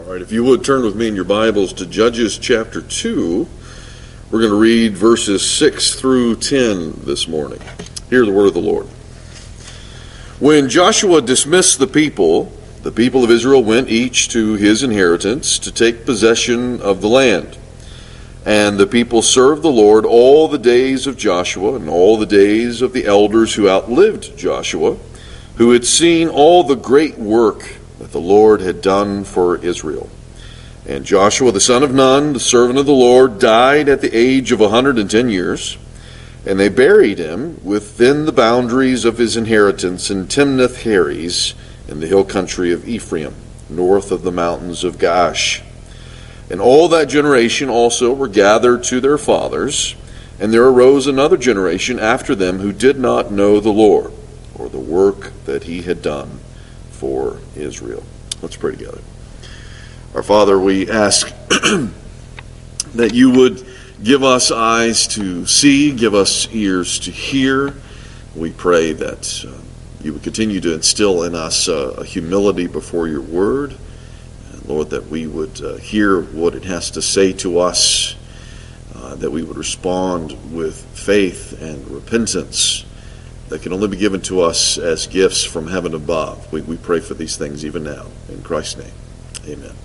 All right, if you would turn with me in your Bibles to Judges chapter 2. We're going to read verses 6 through 10 this morning. Hear the word of the Lord. When Joshua dismissed the people of Israel went each to his inheritance to take possession of the land. And the people served the Lord all the days of Joshua and all the days of the elders who outlived Joshua, who had seen all the great work that the Lord had done for Israel. And Joshua the son of Nun, the servant of the Lord, died at the age of 110 years, and they buried him within the boundaries of his inheritance in Timnath-Heres in the hill country of Ephraim, north of the mountains of Gaash. And all that generation also were gathered to their fathers, and there arose another generation after them who did not know the Lord, or the work that he had done for Israel. Let's pray together. Our Father, we ask that you would give us eyes to see, give us ears to hear. We pray that you would continue to instill in us a humility before your word. And Lord, that we would hear what it has to say to us, that we would respond with faith and repentance that can only be given to us as gifts from heaven above. We pray for these things even now. In Christ's name, amen.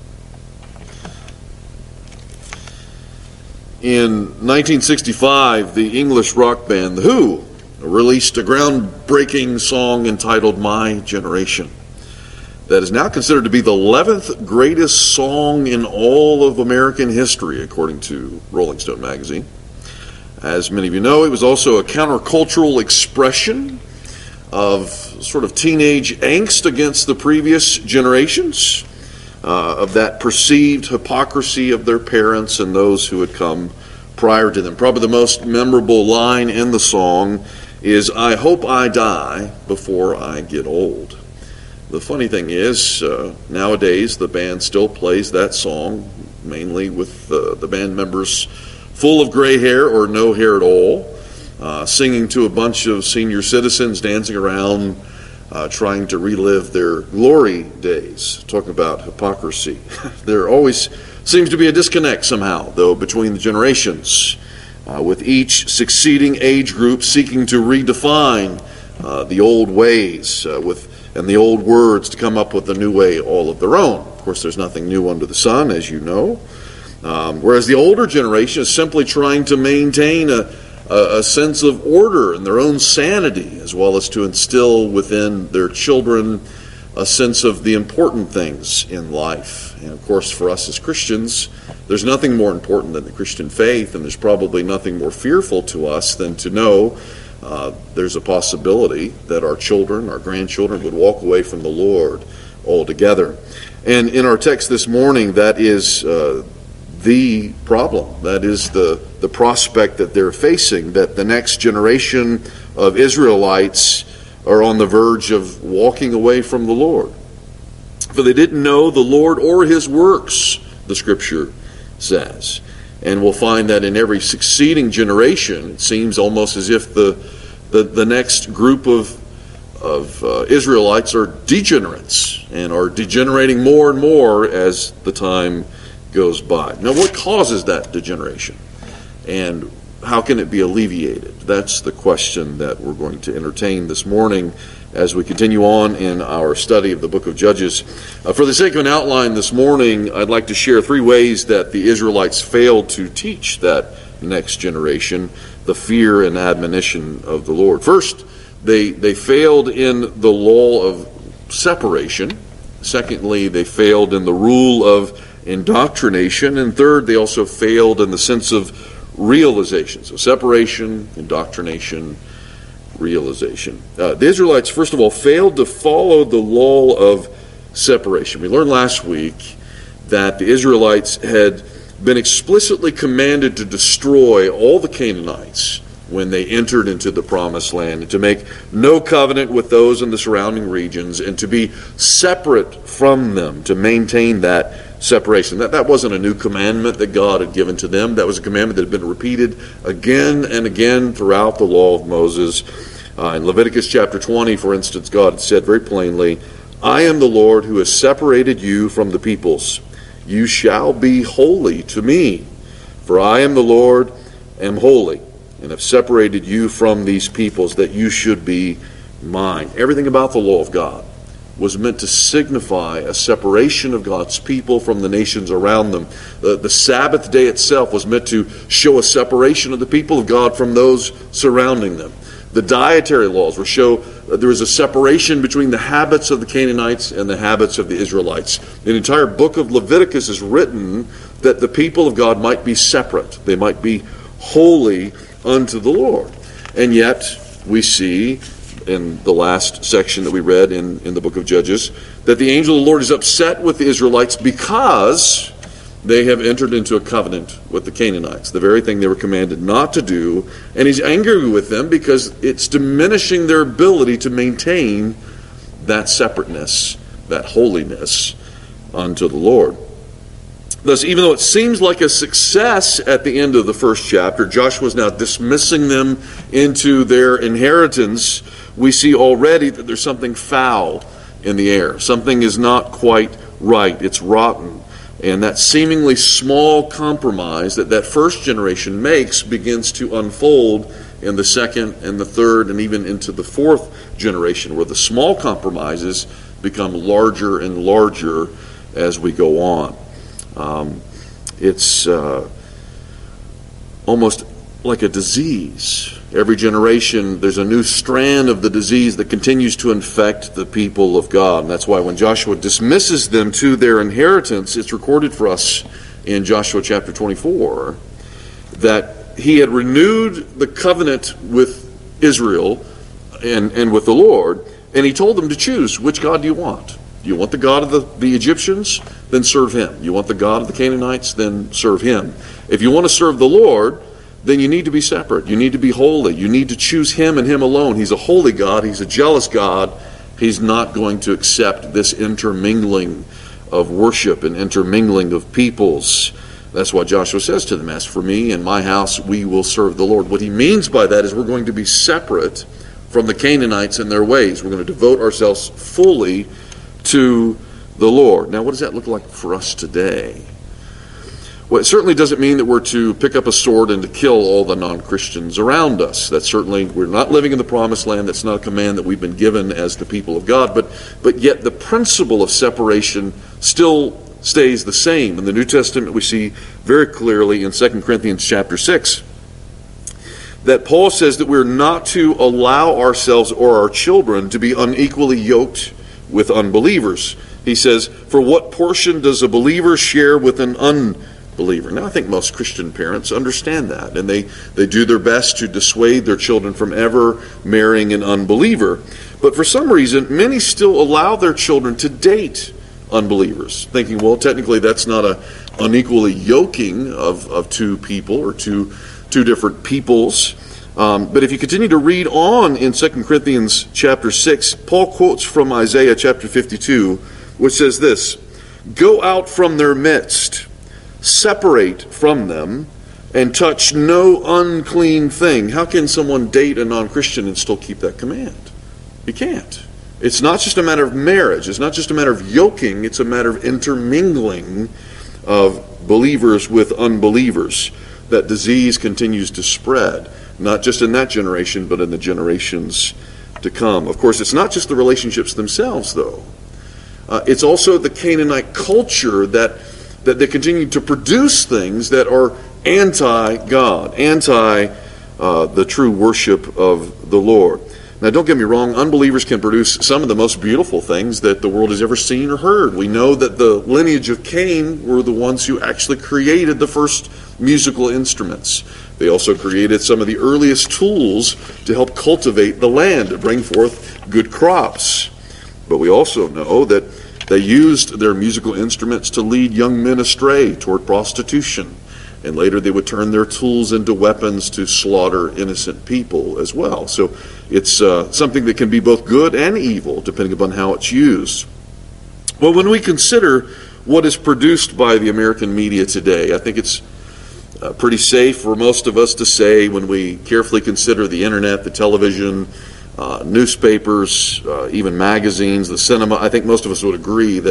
In 1965, the English rock band The Who released a groundbreaking song entitled My Generation that is now considered to be the 11th greatest song in all of American history, according to Rolling Stone magazine. As many of you know, it was also a countercultural expression of sort of teenage angst against the previous generations, of that perceived hypocrisy of their parents and those who had come prior to them. Probably the most memorable line in the song is, "I hope I die before I get old." The funny thing is, nowadays the band still plays that song, mainly with the band members full of gray hair or no hair at all, singing to a bunch of senior citizens dancing around, trying to relive their glory days. Talking about hypocrisy. There always seems to be a disconnect somehow, though, between the generations, with each succeeding age group seeking to redefine the old ways and the old words to come up with a new way all of their own. Of course, there's nothing new under the sun, as you know. Whereas the older generation is simply trying to maintain a sense of order and their own sanity, as well as to instill within their children a sense of the important things in life. And of course, for us as Christians, there's nothing more important than the Christian faith, and there's probably nothing more fearful to us than to know there's a possibility that our children, our grandchildren, would walk away from the Lord altogether. And in our text this morning, that is the problem. That is the prospect that they're facing, that the next generation of Israelites are on the verge of walking away from the Lord. For they didn't know the Lord or his works, the Scripture says. And we'll find that in every succeeding generation, it seems almost as if the next group of Israelites are degenerates and are degenerating more and more as the time goes by. Now, what causes that degeneration? And how can it be alleviated? That's the question that we're going to entertain this morning as we continue on in our study of the book of Judges. For the sake of an outline this morning, I'd like to share three ways that the Israelites failed to teach that next generation the fear and admonition of the Lord. First, they failed in the law of separation. Secondly, they failed in the rule of indoctrination. And third, they also failed in the sense of realization. So separation, indoctrination, realization. The Israelites, first of all, failed to follow the law of separation. We learned last week that the Israelites had been explicitly commanded to destroy all the Canaanites when they entered into the promised land, and to make no covenant with those in the surrounding regions, and to be separate from them, to maintain that separation. That wasn't a new commandment that God had given to them. That was a commandment that had been repeated again and again throughout the law of Moses. In Leviticus chapter 20, for instance, God said very plainly, "I am the Lord who has separated you from the peoples. you shall be holy to me. For I am the Lord, am holy, and have separated you from these peoples, that you should be mine. Everything about the law of God was meant to signify a separation of God's people from the nations around them. The Sabbath day itself was meant to show a separation of the people of God from those surrounding them. The dietary laws were show there was a separation between the habits of the Canaanites and the habits of the Israelites. The entire book of Leviticus is written that the people of God might be separate. They might be holy unto the Lord. And yet we see in the last section that we read in the book of Judges, that the angel of the Lord is upset with the Israelites because they have entered into a covenant with the Canaanites, the very thing they were commanded not to do. And he's angry with them because it's diminishing their ability to maintain that separateness, that holiness unto the Lord. Thus, even though it seems like a success at the end of the first chapter, Joshua is now dismissing them into their inheritance. We see already that there's something foul in the air. Something is not quite right. It's rotten. And that seemingly small compromise that first generation makes begins to unfold in the second and the third and even into the fourth generation, where the small compromises become larger and larger as we go on. It's almost like a disease. Every generation, there's a new strand of the disease that continues to infect the people of God. And that's why when Joshua dismisses them to their inheritance, it's recorded for us in Joshua chapter 24 that he had renewed the covenant with Israel and with the Lord, and he told them to choose, which God do you want? You want the God of the Egyptians? Then serve him. You want the God of the Canaanites? Then serve him. If you want to serve the Lord, then you need to be separate. You need to be holy. You need to choose him and him alone. He's a holy God. He's a jealous God. He's not going to accept this intermingling of worship and intermingling of peoples. That's why Joshua says to them, as for me and my house, we will serve the Lord. What he means by that is we're going to be separate from the Canaanites and their ways. We're going to devote ourselves fully to the Lord. Now, what does that look like for us today? Well, it certainly doesn't mean that we're to pick up a sword and to kill all the non-Christians around us. That's certainly, we're not living in the promised land. That's not a command that we've been given as the people of God. But yet the principle of separation still stays the same. In the New Testament, we see very clearly in 2 Corinthians chapter 6 that Paul says that we're not to allow ourselves or our children to be unequally yoked with unbelievers. He says, for what portion does a believer share with an unbeliever? Now, I think most Christian parents understand that, and they do their best to dissuade their children from ever marrying an unbeliever. But for some reason, many still allow their children to date unbelievers, thinking, well, technically that's not an unequally yoking of two people or two different peoples. But if you continue to read on in 2 Corinthians chapter 6, Paul quotes from Isaiah chapter 52, which says this, go out from their midst, separate from them, and touch no unclean thing. How can someone date a non-Christian and still keep that command? You can't. It's not just a matter of marriage. It's not just a matter of yoking. It's a matter of intermingling of believers with unbelievers. That disease continues to spread, not just in that generation, but in the generations to come. Of course, it's not just the relationships themselves, though. It's also the Canaanite culture that they continue to produce things that are anti-God, anti the true worship of the Lord. Now, don't get me wrong, unbelievers can produce some of the most beautiful things that the world has ever seen or heard. We know that the lineage of Cain were the ones who actually created the first musical instruments. They also created some of the earliest tools to help cultivate the land, to bring forth good crops. But we also know that they used their musical instruments to lead young men astray toward prostitution. And later they would turn their tools into weapons to slaughter innocent people as well. So it's something that can be both good and evil, depending upon how it's used. Well, when we consider what is produced by the American media today, I think it's pretty safe for most of us to say, when we carefully consider the internet, the television, newspapers, even magazines, the cinema, I think most of us would agree that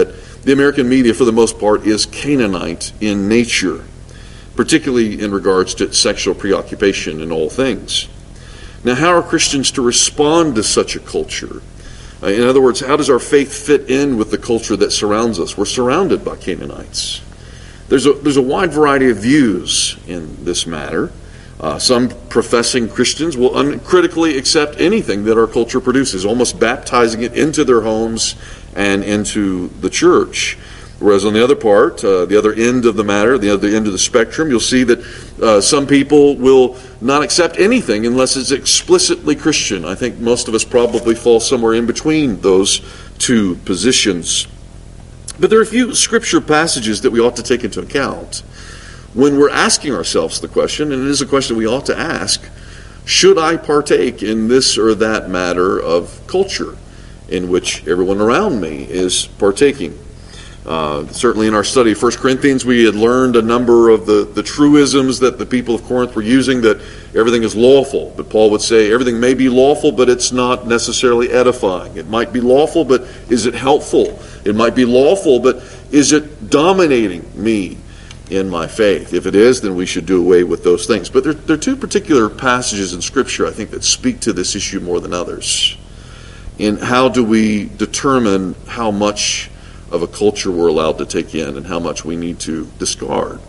The American media, for the most part, is Canaanite in nature, particularly in regards to sexual preoccupation in all things. Now, how are Christians to respond to such a culture? In other words, how does our faith fit in with the culture that surrounds us? We're surrounded by Canaanites. There's a wide variety of views in this matter. Some professing Christians will uncritically accept anything that our culture produces, almost baptizing it into their homes and into the church. Whereas on the other part, the other end of the matter, the other end of the spectrum, you'll see that some people will not accept anything unless it's explicitly Christian. I think most of us probably fall somewhere in between those two positions. But there are a few scripture passages that we ought to take into account when we're asking ourselves the question, and it is a question we ought to ask, should I partake in this or that matter of culture in which everyone around me is partaking? Certainly in our study of 1 Corinthians, we had learned a number of the truisms that the people of Corinth were using, that everything is lawful. But Paul would say everything may be lawful, but it's not necessarily edifying. It might be lawful, but is it helpful? It might be lawful, but is it dominating me in my faith? If it is, then we should do away with those things. But there are two particular passages in Scripture, I think, that speak to this issue more than others. In how do we determine how much of a culture we're allowed to take in and how much we need to discard?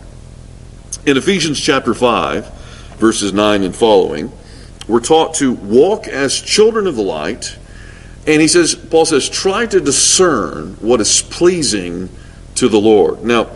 In Ephesians chapter 5, verses 9 and following, we're taught to walk as children of the light. And Paul says, try to discern what is pleasing to the Lord. Now,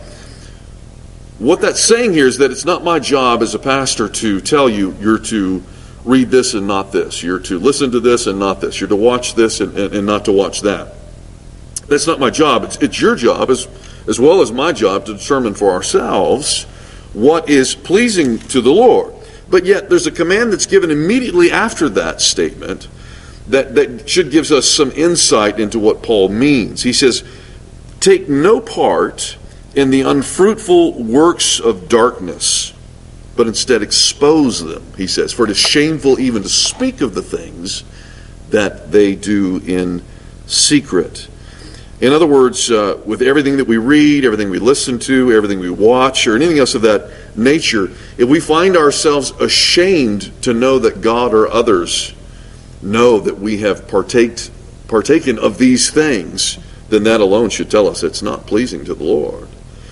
what that's saying here is that it's not my job as a pastor to tell you you're to read this and not this. You're to listen to this and not this. You're to watch this and not to watch that. That's not my job. It's your job as well as my job to determine for ourselves what is pleasing to the Lord. But yet there's a command that's given immediately after that statement that should give us some insight into what Paul means. He says, take no part in the unfruitful works of darkness, but instead expose them, he says, for it is shameful even to speak of the things that they do in secret. In other words, with everything that we read, everything we listen to, everything we watch, or anything else of that nature, if we find ourselves ashamed to know that God or others know that we have partaken of these things, then that alone should tell us it's not pleasing to the Lord.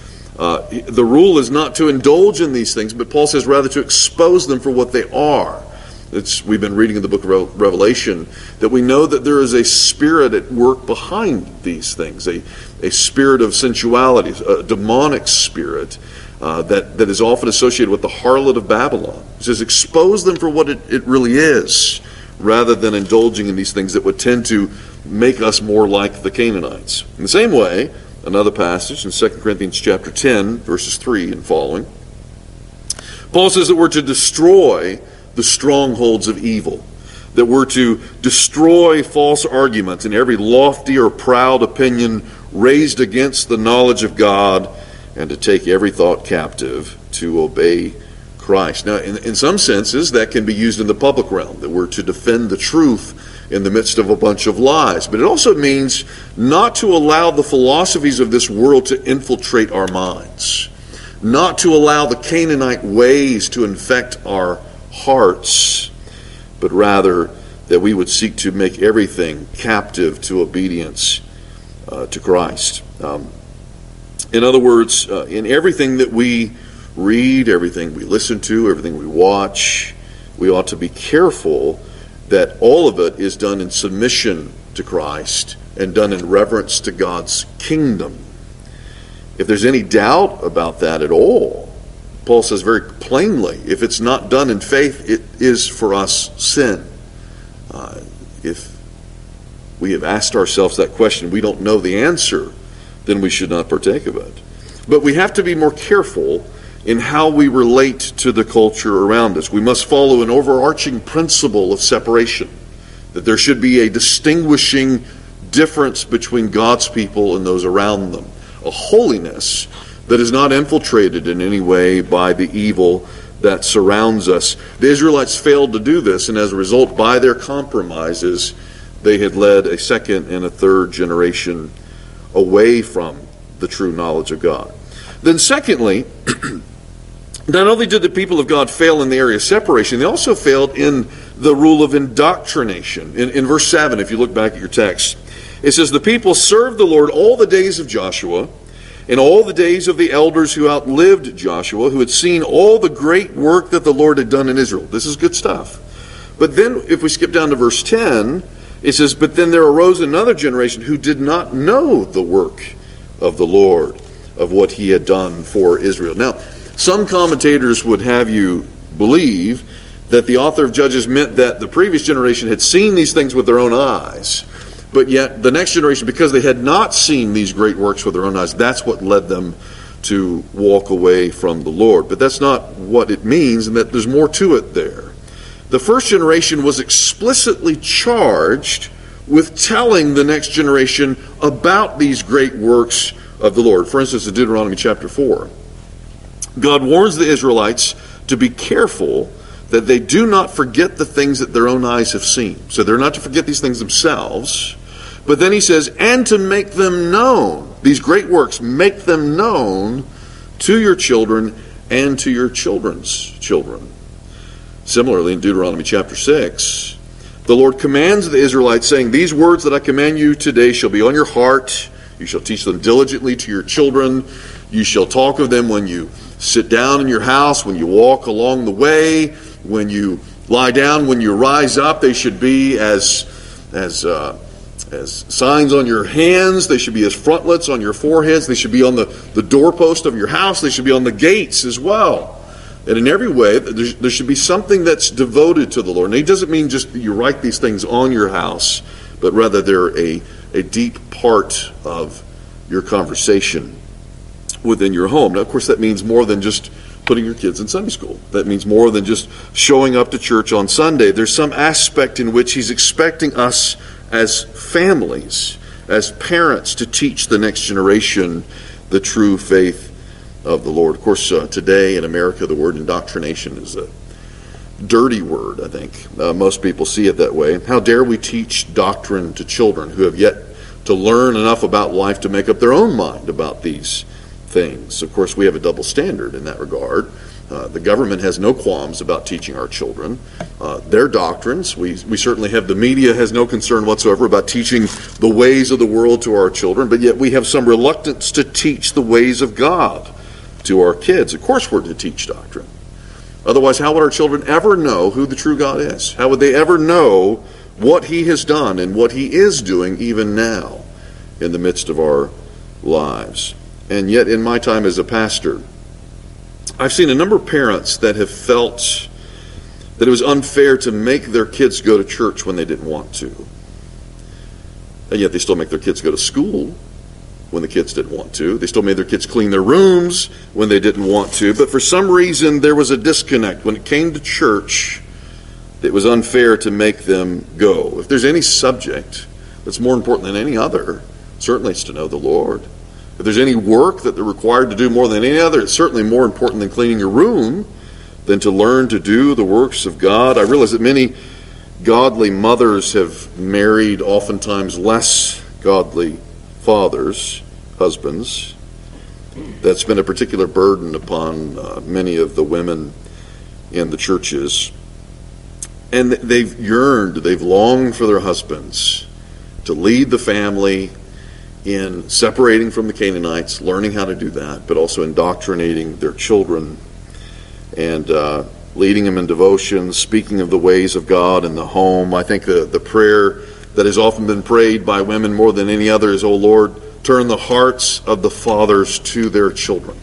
The rule is not to indulge in these things, but Paul says rather to expose them for what they are. We've been reading in the book of Revelation that we know that there is a spirit at work behind these things, a spirit of sensuality, a demonic spirit that is often associated with the harlot of Babylon. He says expose them for what it really is, rather than indulging in these things that would tend to make us more like the Canaanites. In the same way, another passage in 2 Corinthians chapter 10, verses 3 and following, Paul says that we're to destroy the strongholds of evil, that we're to destroy false arguments and every lofty or proud opinion raised against the knowledge of God, and to take every thought captive to obey Christ. Now, in some senses, that can be used in the public realm, that we're to defend the truth in the midst of a bunch of lies. But it also means not to allow the philosophies of this world to infiltrate our minds, not to allow the Canaanite ways to infect our hearts, but rather that we would seek to make everything captive to obedience to Christ. In other words, in everything that we read, everything we listen to, everything we watch, we ought to be careful that all of it is done in submission to Christ and done in reverence to God's kingdom. If there's any doubt about that at all, Paul says very plainly, if it's not done in faith, it is for us sin. If we have asked ourselves that question, we don't know the answer, then we should not partake of it. But we have to be more careful in how we relate to the culture around us. We must follow an overarching principle of separation, that there should be a distinguishing difference between God's people and those around them, a holiness that is not infiltrated in any way by the evil that surrounds us. The Israelites failed to do this, and as a result, by their compromises, they had led a second and a third generation away from the true knowledge of God. Then secondly, not only did the people of God fail in the area of separation, they also failed in the rule of indoctrination. In verse 7, if you look back at your text, it says, "The people served the Lord all the days of Joshua, and all the days of the elders who outlived Joshua, who had seen all the great work that the Lord had done in Israel." This is good stuff. But then, if we skip down to verse 10, it says, "But then there arose another generation who did not know the work of the Lord, of what he had done for Israel." Now, some commentators would have you believe that the author of Judges meant that the previous generation had seen these things with their own eyes, but yet the next generation, because they had not seen these great works with their own eyes, that's what led them to walk away from the Lord. But that's not what it means, and that there's more to it there. The first generation was explicitly charged with telling the next generation about these great works of the Lord. For instance, in Deuteronomy chapter 4, God warns the Israelites to be careful that they do not forget the things that their own eyes have seen. So they're not to forget these things themselves. But then he says, and to make them known. These great works, make them known to your children and to your children's children. Similarly, in Deuteronomy chapter 6, the Lord commands the Israelites, saying, "These words that I command you today shall be on your heart. You shall teach them diligently to your children. You shall talk of them when you sit down in your house, when you walk along the way, when you lie down, when you rise up. They should be as signs on your hands. They should be as frontlets on your foreheads. They should be on the doorpost of your house. They should be on the gates as well." And in every way, there should be something that's devoted to the Lord. And it doesn't mean just that you write these things on your house, but rather they're a deep part of your conversation within your home. Now, of course, that means more than just putting your kids in Sunday school. That means more than just showing up to church on Sunday. There's some aspect in which he's expecting us as families, as parents, to teach the next generation the true faith of the Lord. Of course, today in America, the word indoctrination is a dirty word, I think. Most people see it that way. How dare we teach doctrine to children who have yet to learn enough about life to make up their own mind about these things? Of course, we have a double standard in that regard. The government has no qualms about teaching our children their doctrines. We certainly have, the media has no concern whatsoever about teaching the ways of the world to our children, but yet we have some reluctance to teach the ways of God to our kids. Of course we're to teach doctrine. Otherwise, how would our children ever know who the true God is? How would they ever know what he has done and what he is doing even now in the midst of our lives? And yet, in my time as a pastor, I've seen a number of parents that have felt that it was unfair to make their kids go to church when they didn't want to. And yet they still make their kids go to school when the kids didn't want to. They still made their kids clean their rooms when they didn't want to. But for some reason, there was a disconnect. When it came to church, it was unfair to make them go. If there's any subject that's more important than any other, certainly it's to know the Lord. If there's any work that they're required to do more than any other, it's certainly more important than cleaning your room than to learn to do the works of God. I realize that many godly mothers have married oftentimes less godly fathers, husbands. That's been a particular burden upon many of the women in the churches. And they've yearned, they've longed for their husbands to lead the family in separating from the Canaanites, learning how to do that, but also indoctrinating their children and leading them in devotion, speaking of the ways of God in the home. I think the prayer that has often been prayed by women more than any other is, "O Lord, turn the hearts of the fathers to their children,"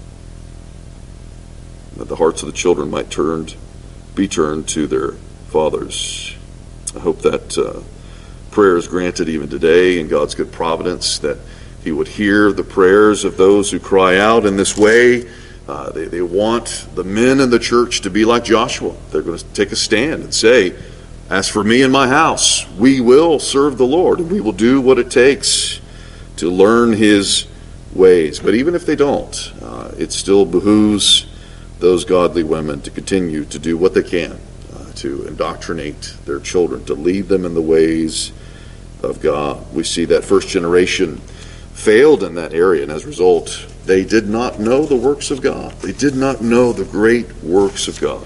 that the hearts of the children might be turned to their fathers. I hope that prayer is granted even today in God's good providence, that he would hear the prayers of those who cry out in this way. They want the men in the church to be like Joshua. They're going to take a stand and say, "As for me and my house, we will serve the Lord, and we will do what it takes to learn his ways." But even if they don't, it still behooves those godly women to continue to do what they can to indoctrinate their children, to lead them in the ways of God. We see that first generation failed in that area, and as a result, they did not know the works of God. They did not know the great works of God.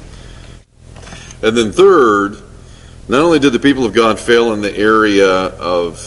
And then third, not only did the people of God fail in the area of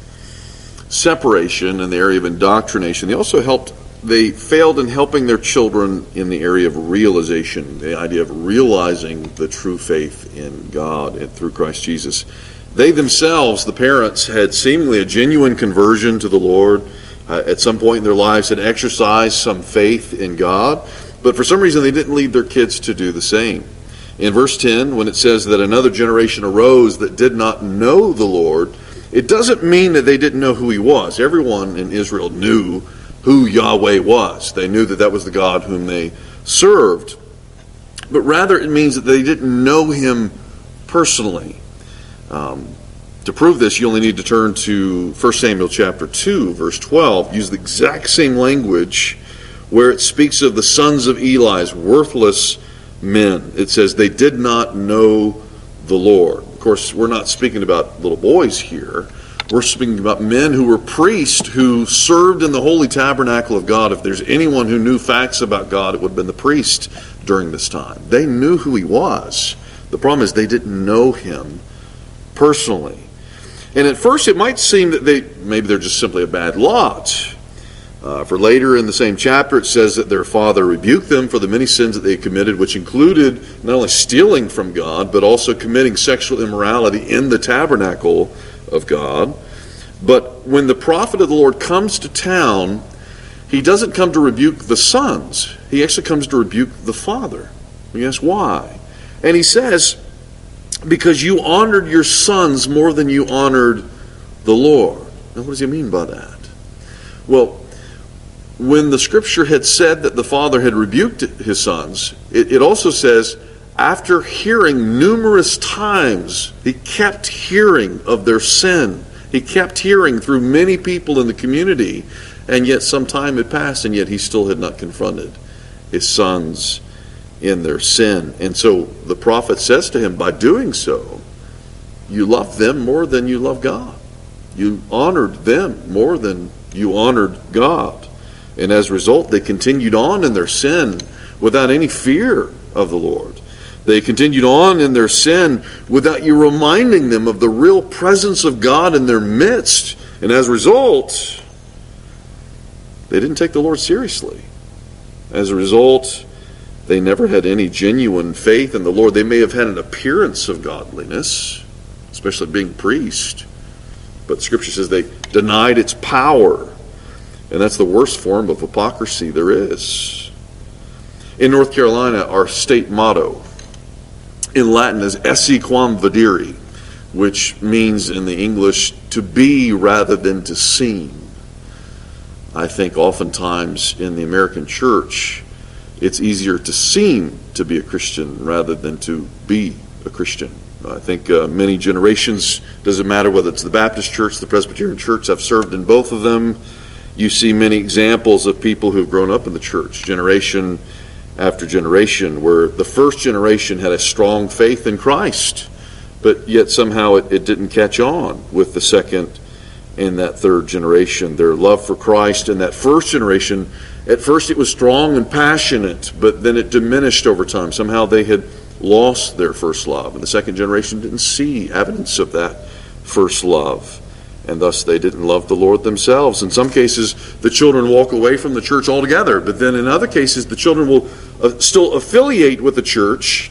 separation, in the area of indoctrination, they failed in helping their children in the area of realization, the idea of realizing the true faith in God and through Christ Jesus. They themselves, the parents, had seemingly a genuine conversion to the Lord. At some point in their lives had exercised some faith in God, but for some reason they didn't lead their kids to do the same. In verse 10, when it says that another generation arose that did not know the Lord, it doesn't mean that they didn't know who he was. Everyone in Israel knew who Yahweh was. They knew that that was the God whom they served. But rather it means that they didn't know him personally. To prove this, you only need to turn to 1 Samuel chapter 2, verse 12. Use the exact same language where it speaks of the sons of Eli's worthless men. It says they did not know the Lord. Of course, we're not speaking about little boys here. We're speaking about men who were priests who served in the holy tabernacle of God. If there's anyone who knew facts about God, it would have been the priest during this time. They knew who he was. The problem is they didn't know him personally. And at first it might seem that maybe they're just simply a bad lot. For later in the same chapter it says that their father rebuked them for the many sins that they committed, which included not only stealing from God, but also committing sexual immorality in the tabernacle of God. But when the prophet of the Lord comes to town, he doesn't come to rebuke the sons. He actually comes to rebuke the father. You ask why? And he says, because you honored your sons more than you honored the Lord. Now, what does he mean by that? Well, when the scripture had said that the father had rebuked his sons, it also says, after hearing numerous times, he kept hearing of their sin. He kept hearing through many people in the community, and yet some time had passed, and yet he still had not confronted his sons in their sin. And so the prophet says to him, by doing so, you love them more than you love God. You honored them more than you honored God. And as a result, they continued on in their sin without any fear of the Lord. They continued on in their sin without you reminding them of the real presence of God in their midst. And as a result, they didn't take the Lord seriously. As a result, they never had any genuine faith in the Lord. They may have had an appearance of godliness, especially being priest, but Scripture says they denied its power. And that's the worst form of hypocrisy there is. In North Carolina, our state motto in Latin is esse quam videri, which means in the English to be rather than to seem. I think oftentimes in the American church, it's easier to seem to be a Christian rather than to be a Christian. I think many generations, doesn't matter whether it's the Baptist church, the Presbyterian church, I've served in both of them. You see many examples of people who've grown up in the church, generation after generation, where the first generation had a strong faith in Christ, but yet somehow it didn't catch on with the second and that third generation. Their love for Christ in that first generation, at first it was strong and passionate, but then it diminished over time. Somehow they had lost their first love, and the second generation didn't see evidence of that first love, and thus they didn't love the Lord themselves. In some cases, the children walk away from the church altogether, but then in other cases, the children will still affiliate with the church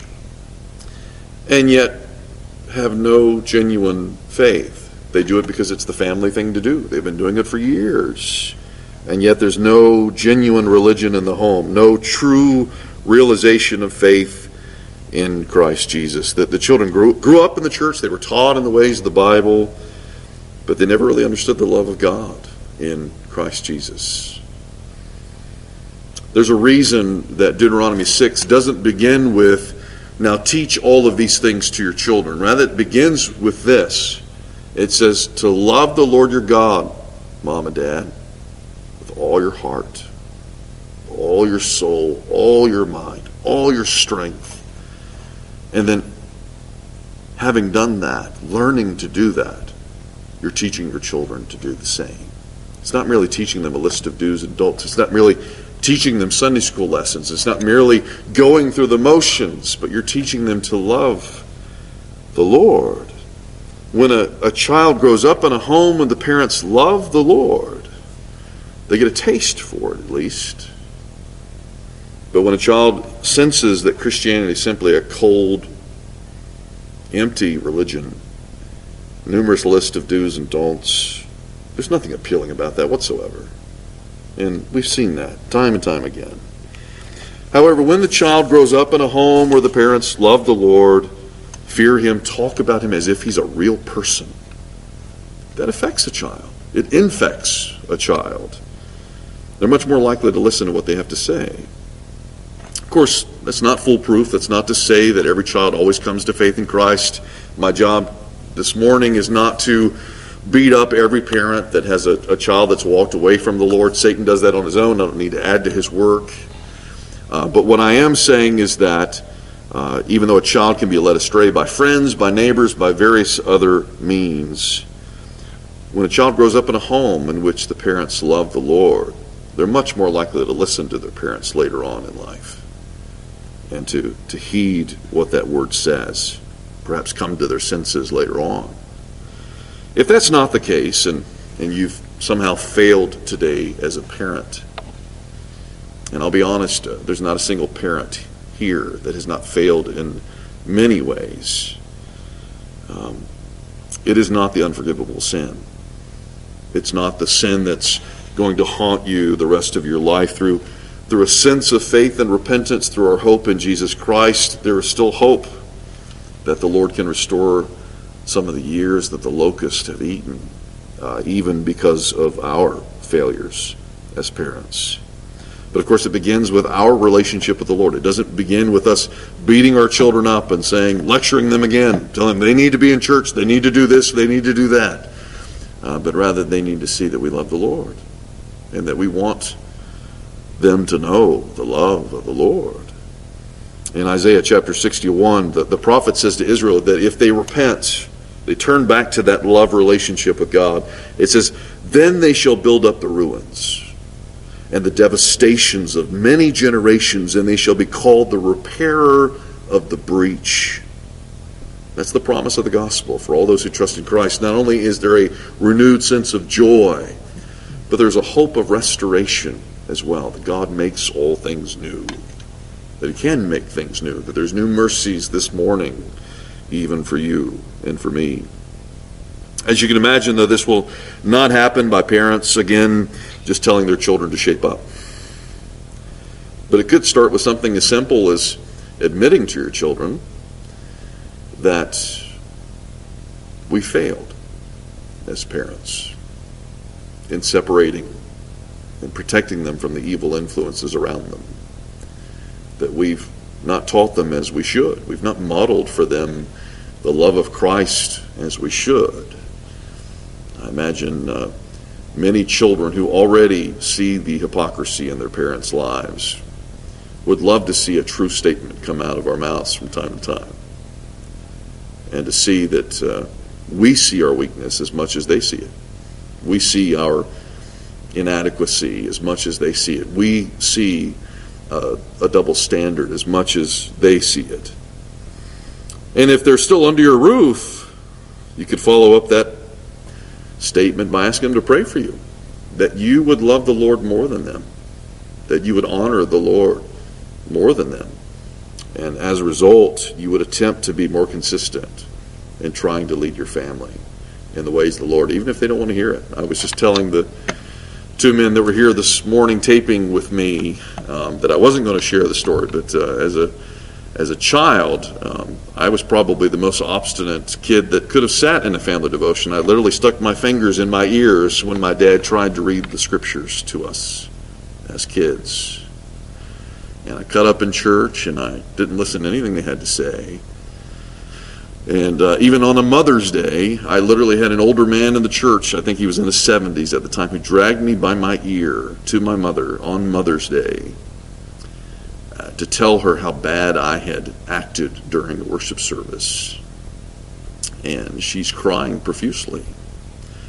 and yet have no genuine faith. They do it because it's the family thing to do. They've been doing it for years, and yet there's no genuine religion in the home, no true realization of faith in Christ Jesus. That the children grew up in the church, they were taught in the ways of the Bible, but they never really understood the love of God in Christ Jesus. There's a reason that Deuteronomy 6 doesn't begin with, now teach all of these things to your children. Rather, it begins with this. It says to love the Lord your God, Mom and Dad, with all your heart, all your soul, all your mind, all your strength. And then, having done that, learning to do that, you're teaching your children to do the same. It's not merely teaching them a list of do's and don'ts. It's not merely teaching them Sunday school lessons. It's not merely going through the motions, but you're teaching them to love the Lord. When a child grows up in a home and the parents love the Lord, they get a taste for it at least. But when a child senses that Christianity is simply a cold, empty religion, numerous list of do's and don'ts, there's nothing appealing about that whatsoever. And we've seen that time and time again. However, when the child grows up in a home where the parents love the Lord, fear Him, talk about Him as if He's a real person, that affects a child. It infects a child. They're much more likely to listen to what they have to say. Of course, that's not foolproof. That's not to say that every child always comes to faith in Christ. My job this morning is not to beat up every parent that has a child that's walked away from the Lord. Satan does that on his own. I don't need to add to his work. But what I am saying is that even though a child can be led astray by friends, by neighbors, by various other means, when a child grows up in a home in which the parents love the Lord, they're much more likely to listen to their parents later on in life and to heed what that word says, perhaps come to their senses later on. If that's not the case, and you've somehow failed today as a parent, and I'll be honest, there's not a single parent here that has not failed in many ways, it is not the unforgivable sin. It's not the sin that's going to haunt you the rest of your life. Through a sense of faith and repentance, through our hope in Jesus Christ, there is still hope that the Lord can restore some of the years that the locusts have eaten, even because of our failures as parents. But of course it begins with our relationship with the Lord. It doesn't begin with us beating our children up and lecturing them again, telling them they need to be in church, they need to do this, they need to do that. But rather they need to see that we love the Lord and that we want them to know the love of the Lord. In Isaiah chapter 61, the prophet says to Israel that if they repent, they turn back to that love relationship with God, it says, then they shall build up the ruins and the devastations of many generations, and they shall be called the repairer of the breach. That's the promise of the gospel for all those who trust in Christ. Not only is there a renewed sense of joy, but there's a hope of restoration as well, that God makes all things new, that He can make things new, that there's new mercies this morning, even for you and for me. As you can imagine, though, this will not happen by parents, again, just telling their children to shape up. But it could start with something as simple as admitting to your children that we failed as parents in separating and protecting them from the evil influences around them. That we've not taught them as we should. We've not modeled for them the love of Christ as we should. I imagine many children who already see the hypocrisy in their parents' lives would love to see a true statement come out of our mouths from time to time. And to see that we see our weakness as much as they see it. We see our inadequacy as much as they see it. We see a double standard as much as they see it. And if they're still under your roof, you could follow up that statement by asking them to pray for you, that you would love the Lord more than them, that you would honor the Lord more than them, and as a result you would attempt to be more consistent in trying to lead your family in the ways of the Lord, even if they don't want to hear it. I was just telling the two men that were here this morning taping with me that I wasn't going to share the story, but as a child, I was probably the most obstinate kid that could have sat in a family devotion. I literally stuck my fingers in my ears when my dad tried to read the scriptures to us as kids. And I cut up in church, and I didn't listen to anything they had to say. And even on a Mother's Day, I literally had an older man in the church, I think he was in his 70s at the time, who dragged me by my ear to my mother on Mother's Day to tell her how bad I had acted during the worship service. And she's crying profusely.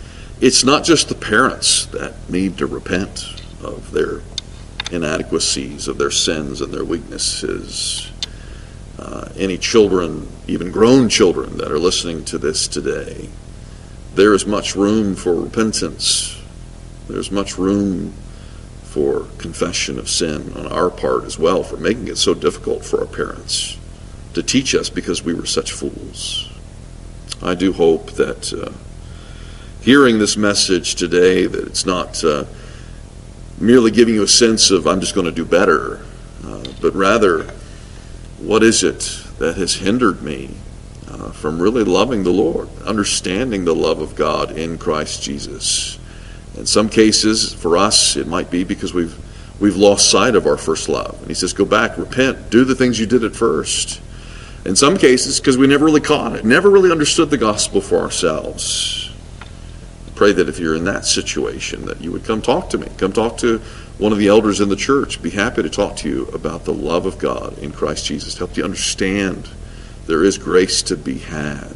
It's not just the parents that need to repent of their inadequacies, of their sins and their weaknesses. Any children, even grown children that are listening to this today, there is much room for repentance. There's much room for confession of sin on our part as well, for making it so difficult for our parents to teach us because we were such fools. I do hope that hearing this message today, that it's not merely giving you a sense of I'm just going to do better, but rather, what is it that has hindered me from really loving the Lord, understanding the love of God in Christ Jesus? In some cases, for us, it might be because we've lost sight of our first love. And he says, go back, repent, do the things you did at first. In some cases, because we never really caught it, never really understood the gospel for ourselves. I pray that if you're in that situation, that you would come talk to me. Come talk to one of the elders in the church. Be happy to talk to you about the love of God in Christ Jesus. Help you understand there is grace to be had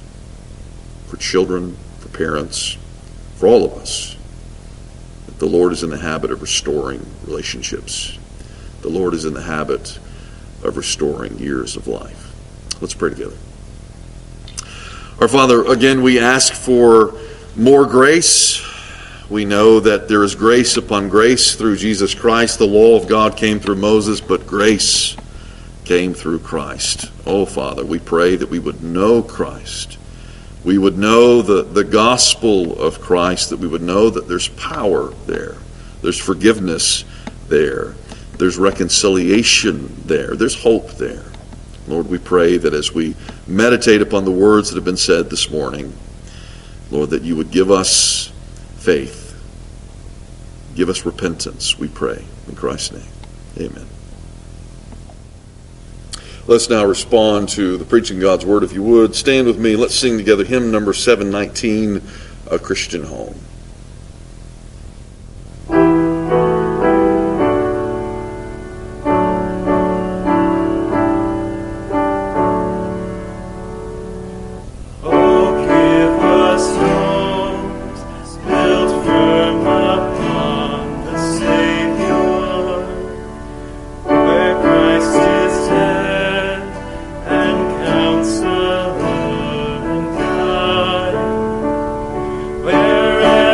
for children, for parents, for all of us. The Lord is in the habit of restoring relationships. The Lord is in the habit of restoring years of life. Let's pray together. Our Father, again, we ask for more grace. We know that there is grace upon grace through Jesus Christ. The law of God came through Moses, but grace came through Christ. Oh, Father, we pray that we would know Christ. We would know the gospel of Christ, that we would know that there's power there. There's forgiveness there. There's reconciliation there. There's hope there. Lord, we pray that as we meditate upon the words that have been said this morning, Lord, that you would give us faith. Give us repentance, we pray. In Christ's name, amen. Let's now respond to the preaching of God's word. If you would, stand with me. Let's sing together hymn number 719, A Christian Home. Wherever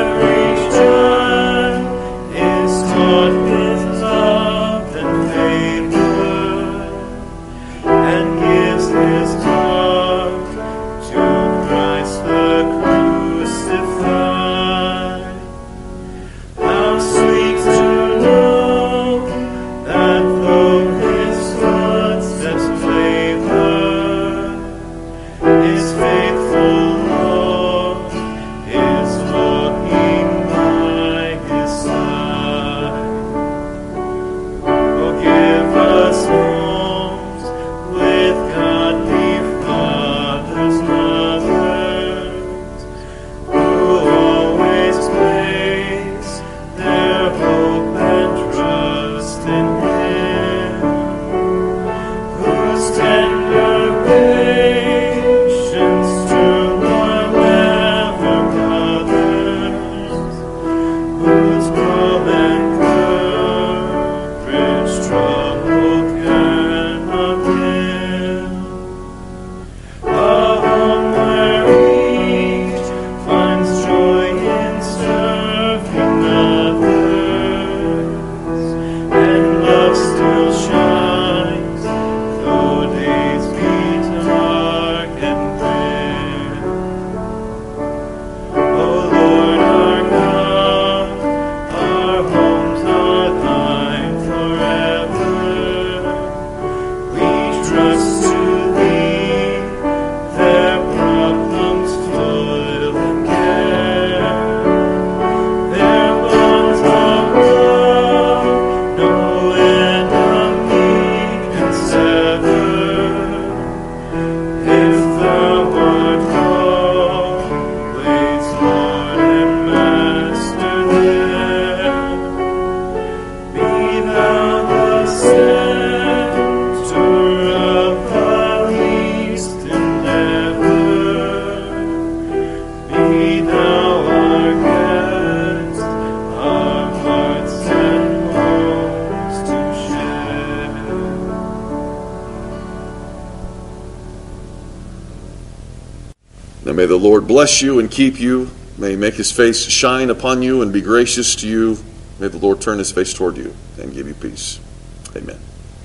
Lord bless you and keep you. May he make his face shine upon you and be gracious to you. May the Lord turn his face toward you and give you peace. Amen.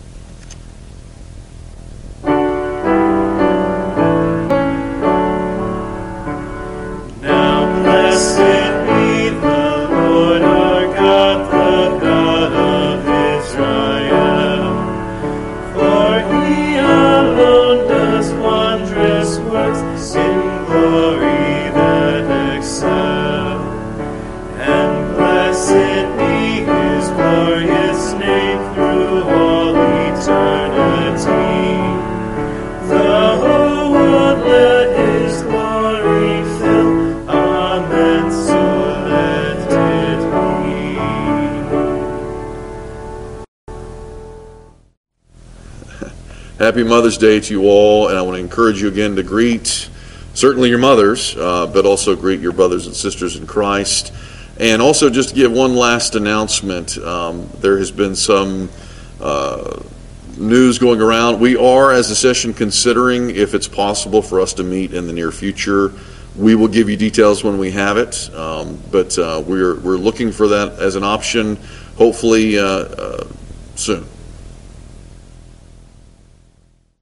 Now blessed be the Lord our God, the God of Israel. For he alone does wondrous works in glory that excel. And blessed be his glorious name through all eternity. The whole world let his glory fill. Amen. So let it be. Happy Mother's Day to you all, and I want to encourage you again to greet certainly your mothers, but also greet your brothers and sisters in Christ. And also just to give one last announcement, there has been some news going around. We are, as a session, considering if it's possible for us to meet in the near future. We will give you details when we have it, but we're looking for that as an option, hopefully soon.